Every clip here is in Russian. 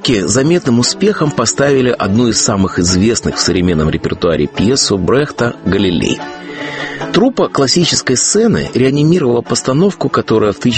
Нью-Йорке заметным успехом поставили одну из самых известных в современном репертуаре пьесу Брехта «Галилей». Труппа классической сцены реанимировала постановку, которая в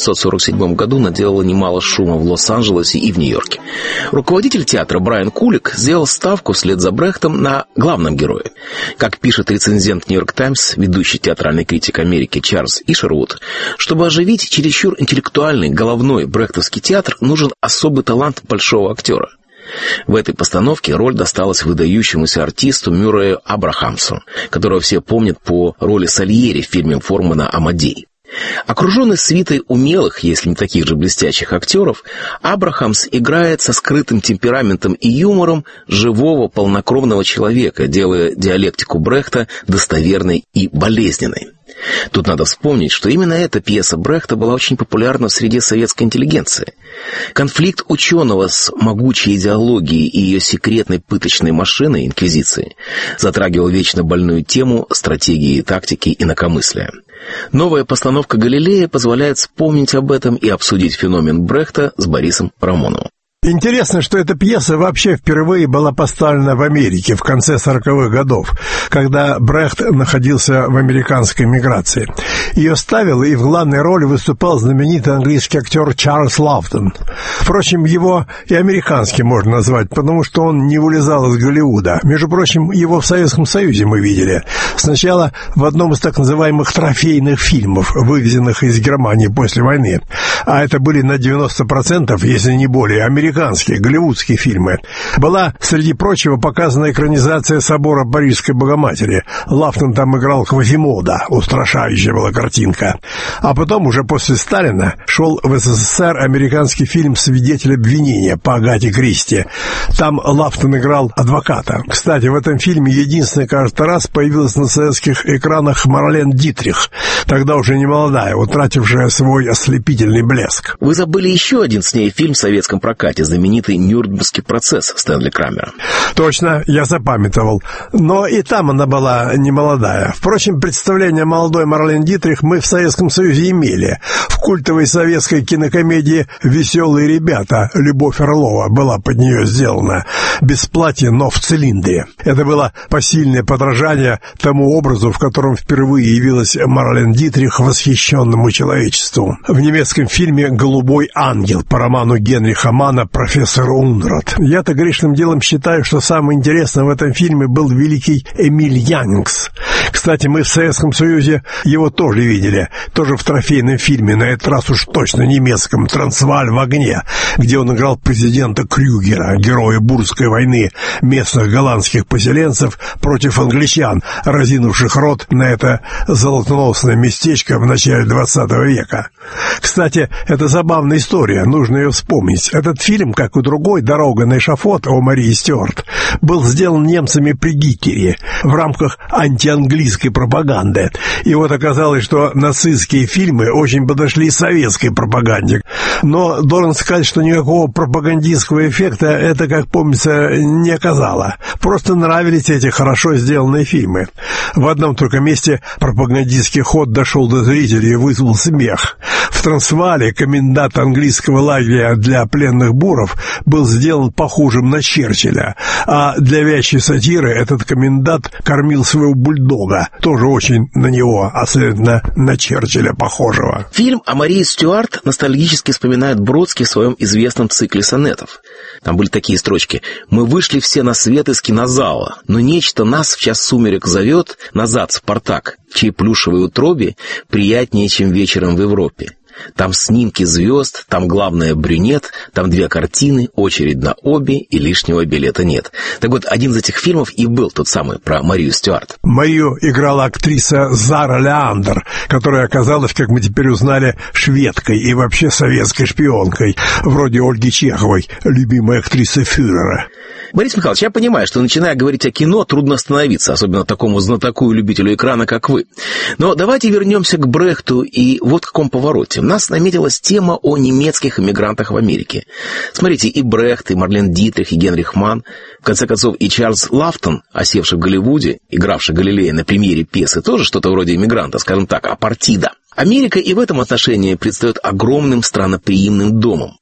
1947 году наделала немало шума в Лос-Анджелесе и в Нью-Йорке. Руководитель театра Брайан Кулик сделал ставку вслед за Брехтом на главном герое. Как пишет рецензент «Нью-Йорк Таймс», ведущий театральный критик Америки Чарльз Ишервуд, чтобы оживить чересчур интеллектуальный головной брехтовский театр, нужен особый талант большого актера. В этой постановке роль досталась выдающемуся артисту Мюррею Абрахамсу, которого все помнят по роли Сальери в фильме Формана «Амадей». Окруженный свитой умелых, если не таких же блестящих актеров, Абрахамс играет со скрытым темпераментом и юмором живого полнокровного человека, делая диалектику Брехта достоверной и болезненной. Тут надо вспомнить, что именно эта пьеса Брехта была очень популярна в среде советской интеллигенции. Конфликт ученого с могучей идеологией и ее секретной пыточной машиной, инквизиции, затрагивал вечно больную тему стратегии, тактики и инакомыслия. Новая постановка «Галилея» позволяет вспомнить об этом и обсудить феномен Брехта с Борисом Рамоновым. Интересно, что эта пьеса вообще впервые была поставлена в Америке в конце 40-х годов, когда Брехт находился в американской эмиграции. Ее ставил и в главной роли выступал знаменитый английский актер Чарльз Лафтон. Впрочем, его и американским можно назвать, потому что он не вылезал из Голливуда. Между прочим, его в Советском Союзе мы видели. Сначала в одном из так называемых трофейных фильмов, вывезенных из Германии после войны. А это были на 90%, если не более, американские, голливудские фильмы. Была, среди прочего, показана экранизация собора Парижской Богоматери. Лафтон там играл Квазимода, устрашающая была картинка. А потом, уже после Сталина, шел в СССР американский фильм «Свидетель обвинения» по Агате Кристи. Там Лафтон играл адвоката. Кстати, в этом фильме единственный, кажется, раз появилась на советских экранах Марлен Дитрих, тогда уже не молодая, утратившая свой ослепительный блеск. Вы забыли еще один с ней фильм в советском прокате, знаменитый «Нюрнбергский процесс» Стэнли Крамера. Точно, я запамятовал. Но и там она была не молодая. Впрочем, представление молодой Марлен Дитрих мы в Советском Союзе имели. В культовой советской кинокомедии «Веселые ребята» Любовь Орлова была под нее сделана. Без платья, но в цилиндре. Это было посильное подражание тому образу, в котором впервые явилась Марлен Дитрих восхищенному человечеству. В немецком фильме «Голубой ангел» по роману Генриха Манна «Профессор Унрат». Я-то грешным делом считаю, что самое интересное в этом фильме был великий Эмиль Янингс. Кстати, мы в Советском Союзе его тоже видели, тоже в трофейном фильме, на этот раз уж точно немецком, «Трансвааль в огне», где он играл президента Крюгера, героя Бурской войны местных голландских поселенцев против англичан, разинувших рот на это золотоносное местечко в начале 20 века. Кстати, это забавная история, нужно ее вспомнить. Этот фильм, как и другой «Дорога на эшафот» о Марии Стюарт, был сделан немцами при Гитлере в рамках антианглийской пропаганды. И вот оказалось, что нацистские фильмы очень подошли советской пропаганде. Но должен сказать, что никакого пропагандистского эффекта это, как помнится, не оказало. Просто нравились эти хорошо сделанные фильмы. В одном только месте пропагандистский ход дошел до зрителей и вызвал смех. В Трансваале комендант английского лагеря для пленных буров был сделан похожим на Черчилля, а для вящей сатиры этот комендант кормил своего бульдога, тоже очень на него, а следовательно на Черчилля похожего. Фильм о Марии Стюарт ностальгически вспоминает Бродский в своем известном цикле сонетов. Там были такие строчки: «Мы вышли все на свет из кинозала, но нечто нас в час сумерек зовет назад в Спартак, в чьей плюшевой утробе приятнее, чем вечером в Европе. Там снимки звезд, там главное брюнет, там 2 картины, очередь на обе и лишнего билета нет». Так вот, один из этих фильмов и был тот самый про Марию Стюарт. Марию играла актриса Зара Леандер, которая оказалась, как мы теперь узнали, шведкой и вообще советской шпионкой, вроде Ольги Чеховой, любимой актрисы фюрера. Борис Михайлович, я понимаю, что, начиная говорить о кино, трудно остановиться, особенно такому знатоку и любителю экрана, как вы. Но давайте вернемся к Брехту и вот в каком повороте. У нас наметилась тема о немецких эмигрантах в Америке. Смотрите, и Брехт, и Марлен Дитрих, и Генрих Манн, в конце концов, и Чарльз Лафтон, осевший в Голливуде, игравший Галилея на премьере пьесы, тоже что-то вроде эмигранта, скажем так, апартида. Америка и в этом отношении предстает огромным странноприимным домом.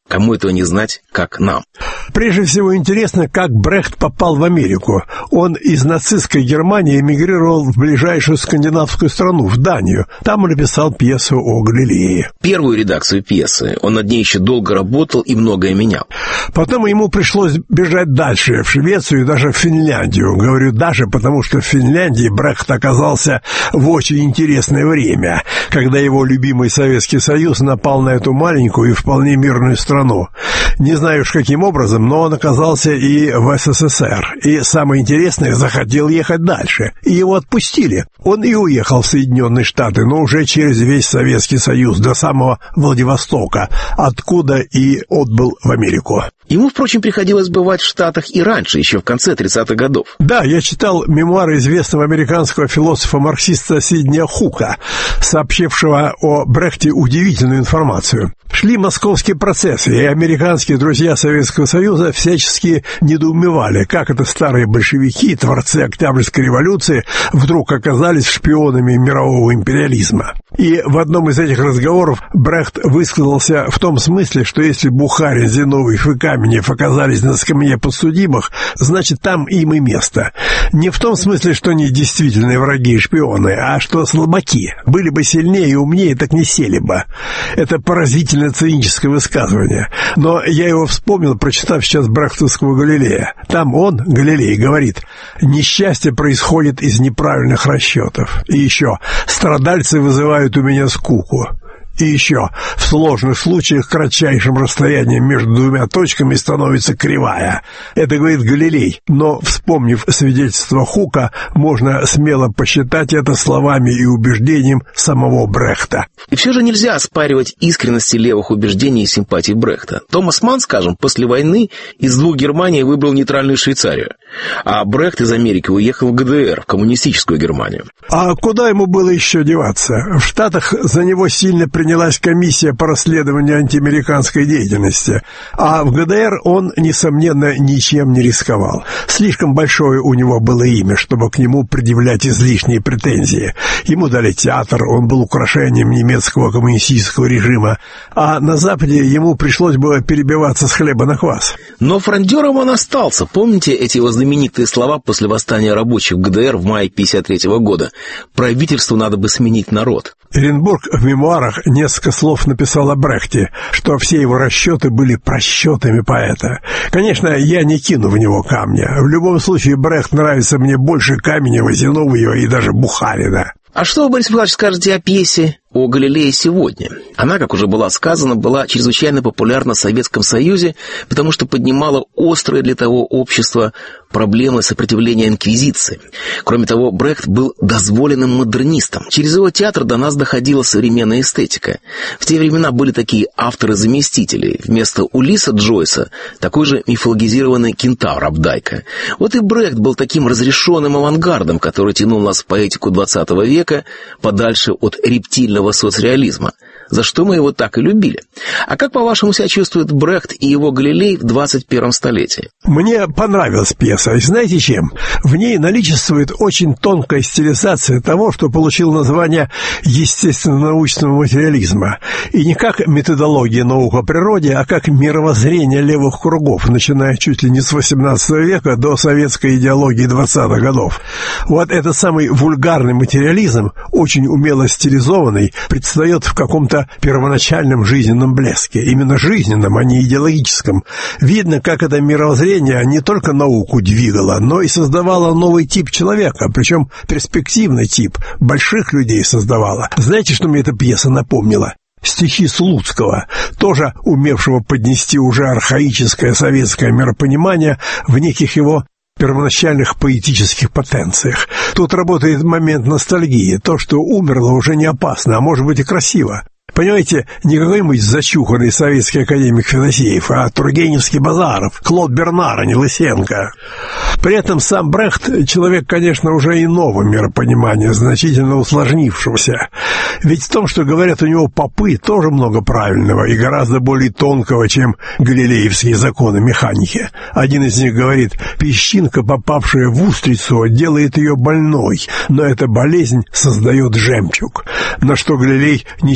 Кому этого не знать, как нам? Прежде всего интересно, как Брехт попал в Америку. Он из нацистской Германии эмигрировал в ближайшую скандинавскую страну, в Данию. Там он написал пьесу о Галилее. Первую редакцию пьесы. Он над ней еще долго работал и многое менял. Потом ему пришлось бежать дальше, в Швецию и даже в Финляндию. Говорю «даже», потому что в Финляндии Брехт оказался в очень интересное время, когда его любимый Советский Союз напал на эту маленькую и вполне мирную страну. Не знаю уж каким образом, но он оказался и в СССР. И самое интересное, захотел ехать дальше. И его отпустили. Он и уехал в Соединенные Штаты, но уже через весь Советский Союз, до самого Владивостока, откуда и отбыл в Америку. Ему, впрочем, приходилось бывать в Штатах и раньше, еще в конце 30-х годов. Да, я читал мемуары известного американского философа-марксиста Сиднея Хука, сообщившего о Брехте удивительную информацию. Шли московские процессы, и американские друзья Советского Союза всячески недоумевали, как это старые большевики, творцы Октябрьской революции, вдруг оказались шпионами мирового империализма. И в одном из этих разговоров Брехт высказался в том смысле, что если Бухарин, Зиновьев и Каменев оказались на скамье подсудимых, значит, там им и место. Не в том смысле, что они действительные враги и шпионы, а что слабаки. Были бы сильнее и умнее, так не сели бы. Это поразительно циническое высказывание. Но я его вспомнил, прочитав сейчас брехтовского Галилея. Там он, Галилей, говорит: «Несчастье происходит из неправильных расчетов». И еще: «Страдальцы вызывают у меня скуку». И еще: в сложных случаях кратчайшим расстоянием между двумя точками становится кривая. Это говорит Галилей, но, вспомнив свидетельство Хука, можно смело посчитать это словами и убеждением самого Брехта. И все же нельзя оспаривать искренности левых убеждений и симпатий Брехта. Томас Манн, скажем, после войны из двух Германий выбрал нейтральную Швейцарию, а Брехт из Америки уехал в ГДР, в коммунистическую Германию. А куда ему было еще деваться? В Штатах за него сильно принялась комиссия по расследованию антиамериканской деятельности, а в ГДР он, несомненно, ничем не рисковал. Слишком большое у него было имя, чтобы к нему предъявлять излишние претензии. Ему дали театр, он был украшением немецкого коммунистического режима, а на Западе ему пришлось бы перебиваться с хлеба на квас. Но фрондером он остался. Помните эти его знаменитые слова после восстания рабочих в ГДР в мае 1953 года? «Правительству надо бы сменить народ». Эренбург в мемуарах несколько слов написал о Брехте, что все его расчеты были просчетами поэта. Конечно, я не кину в него камня. В любом случае, Брехт нравится мне больше Каменева, Зиновьева и даже Бухарина. А что вы, Борис Николаевич, скажете о пьесе о Галилее сегодня? Она, как уже было сказано, была чрезвычайно популярна в Советском Союзе, потому что поднимала острые для того общества проблемы сопротивления инквизиции. Кроме того, Брехт был дозволенным модернистом. Через его театр до нас доходила современная эстетика. В те времена были такие авторы-заместители. Вместо Улисса Джойса такой же мифологизированный кентавр Абдайка. Вот и Брехт был таким разрешенным авангардом, который тянул нас в поэтику XX века подальше от рептильного соцреализма, за что мы его так и любили. А как, по-вашему, себя чувствует Брехт и его Галилей в 21 столетии? Мне понравилась пьеса. И знаете чем? В ней наличествует очень тонкая стилизация того, что получил название естественно-научного материализма. И не как методология наук о природе, а как мировоззрение левых кругов, начиная чуть ли не с 18 века до советской идеологии 20-х годов. Вот этот самый вульгарный материализм, очень умело стилизованный, предстает в каком-то первоначальном жизненном блеске. Именно жизненном, а не идеологическом. Видно, как это мировоззрение не только науку двигало, но и создавало новый тип человека, причем перспективный тип, больших людей создавало. Знаете, что мне эта пьеса напомнила? Стихи Слуцкого, тоже умевшего поднести уже архаическое советское миропонимание в неких его первоначальных поэтических потенциях. Тут работает момент ностальгии. То, что умерло, уже не опасно, а может быть и красиво. Понимаете, не какой-нибудь зачуханный советский академик Федосеев, а Тургеневский Базаров, Клод Бернар, а не Лысенко. При этом сам Брехт человек, конечно, уже иного миропонимания, значительно усложнившегося. Ведь в том, что говорят у него попы, тоже много правильного и гораздо более тонкого, чем галилеевские законы механики. Один из них говорит: песчинка, попавшая в устрицу, делает ее больной, но эта болезнь создает жемчуг. На что Галилей ничем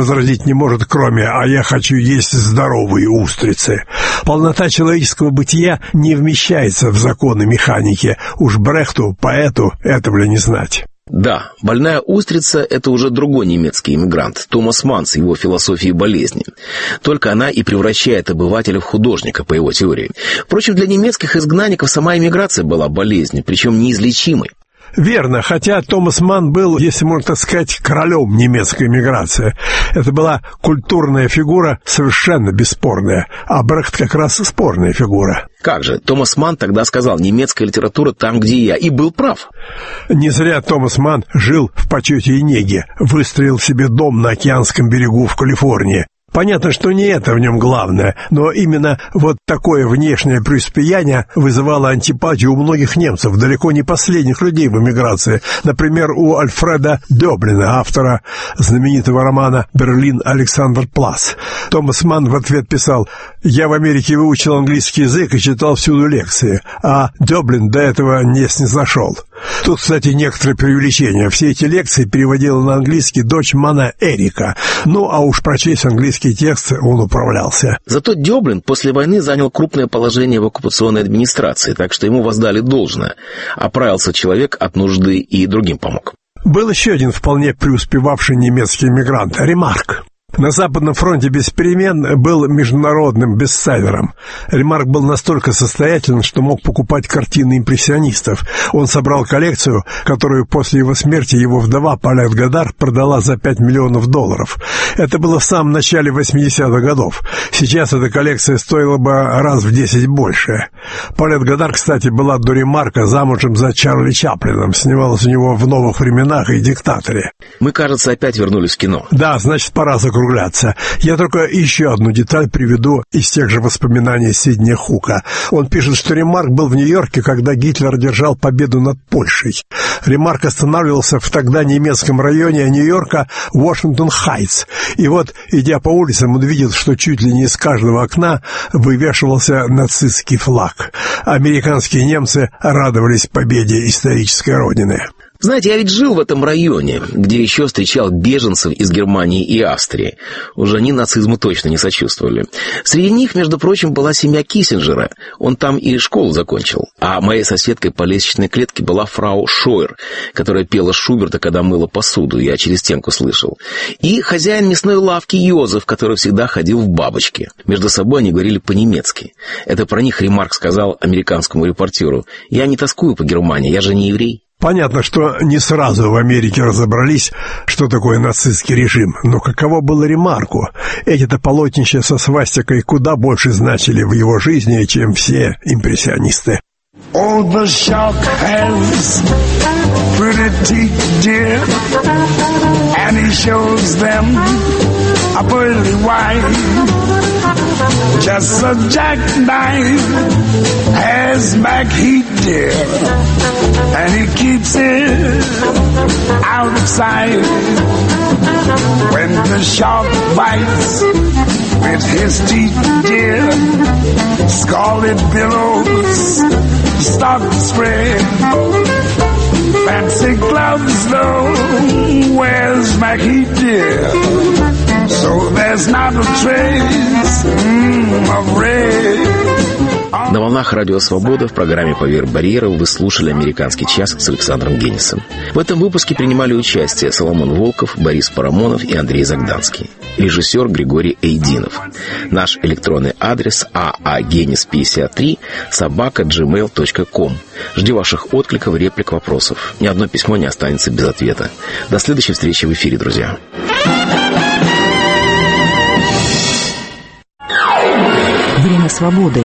возразить не может, кроме «а я хочу есть здоровые устрицы». Полнота человеческого бытия не вмещается в законы механики. Уж Брехту, поэту, этого ли не знать. Да, больная устрица – это уже другой немецкий иммигрант, Томас Манн с его философией болезни. Только она и превращает обывателя в художника, по его теории. Впрочем, для немецких изгнанников сама иммиграция была болезнью, причем неизлечимой. Верно, хотя Томас Манн был, если можно так сказать, королем немецкой эмиграции. Это была культурная фигура, совершенно бесспорная, а Брехт как раз спорная фигура. Как же, Томас Манн тогда сказал: «Немецкая литература там, где я», и был прав. Не зря Томас Манн жил в почете и неге, выстроил себе дом на океанском берегу в Калифорнии. Понятно, что не это в нем главное, но именно вот такое внешнее преуспеяние вызывало антипатию у многих немцев, далеко не последних людей в эмиграции. Например, у Альфреда Дёблина, автора знаменитого романа «Берлин. Александр Плас». Томас Манн в ответ писал: «Я в Америке выучил английский язык и читал всюду лекции, а Дёблин до этого не снизошел». Тут, кстати, некоторые преувеличения. Все эти лекции переводила на английский дочь Манна Эрика. Ну, а уж прочесть английский текст он управлялся. Зато Дёблин после войны занял крупное положение в оккупационной администрации, так что ему воздали должное. Оправился человек от нужды и другим помог. Был еще один вполне преуспевавший немецкий эмигрант – Ремарк. На Западном фронте без перемен был международным бестселлером. Ремарк был настолько состоятельным, что мог покупать картины импрессионистов. Он собрал коллекцию, которую после его смерти его вдова Палет Годар продала за $5 миллионов. Это было в самом начале 80-х годов. Сейчас эта коллекция стоила бы раз в 10 больше. Палет Годар, кстати, была до Ремарка замужем за Чарли Чаплином. Снималась у него в «Новых временах» и «Диктаторе». Мы, кажется, опять вернулись в кино. Да, значит, пора закругляться. Я только еще одну деталь приведу из тех же воспоминаний Сидни Хука. Он пишет, что Ремарк был в Нью-Йорке, когда Гитлер одержал победу над Польшей. Ремарк останавливался в тогда немецком районе Нью-Йорка Вашингтон-Хайтс. И вот, идя по улицам, он видел, что чуть ли не из каждого окна вывешивался нацистский флаг. Американские немцы радовались победе исторической родины. Знаете, я ведь жил в этом районе, где еще встречал беженцев из Германии и Австрии. Уже они нацизму точно не сочувствовали. Среди них, между прочим, была семья Киссинджера. Он там и школу закончил. А моей соседкой по лестничной клетке была фрау Шойер, которая пела Шуберта, когда мыла посуду, я через стенку слышал. И хозяин мясной лавки Йозеф, который всегда ходил в бабочке. Между собой они говорили по-немецки. Это про них Ремарк сказал американскому репортеру: «Я не тоскую по Германии, я же не еврей». Понятно, что не сразу в Америке разобрались, что такое нацистский режим, но каково было Ремарку? Эти-то полотнища со свастикой куда больше значили в его жизни, чем все импрессионисты. Oh, the shark has pretty teeth, dear, and he shows them a pearly white. Just a jackknife has back heat, dear, and he keeps it out of sight. When the shark bites with his teeth, dear, scarlet billows start to spread. Fancy gloves, though, wears Mackie, dear, so there's not a trace of red. На волнах Радио Свобода в программе «Поверх барьеров» вы слушали «Американский час» с Александром Генисом. В этом выпуске принимали участие Соломон Волков, Борис Парамонов и Андрей Загданский. Режиссер Григорий Эйдинов. Наш электронный адрес aagenis53@gmail.com. Жди ваших откликов, реплик, вопросов. Ни одно письмо не останется без ответа. До следующей встречи в эфире, друзья. Время свободы.